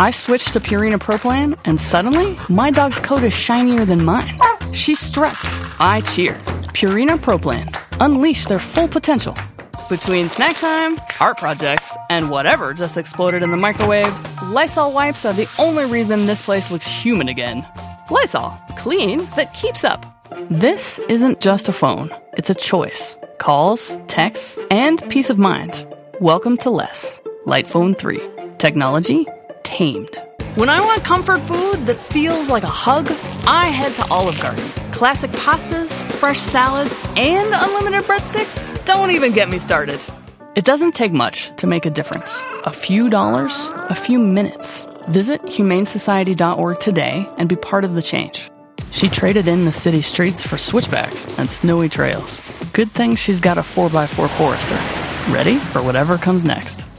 I switched to Purina Pro Plan, and suddenly, my dog's coat is shinier than mine. She struts. I cheer. Purina Pro Plan. Unleash their full potential. Between snack time, art projects, and whatever just exploded in the microwave, Lysol wipes are the only reason this place looks human again. Lysol. Clean that keeps up. This isn't just a phone. It's a choice. Calls, texts, and peace of mind. Welcome to Less. Light Phone 3. Technology tamed. When I want comfort food that feels like a hug, I head to Olive Garden. Classic pastas, fresh salads, and unlimited breadsticks? Don't even get me started. It doesn't take much to make a difference. A few dollars, a few minutes. Visit humanesociety.org today and be part of the change. She traded in the city streets for switchbacks and snowy trails. Good thing she's got a 4x4 Forester. Ready for whatever comes next.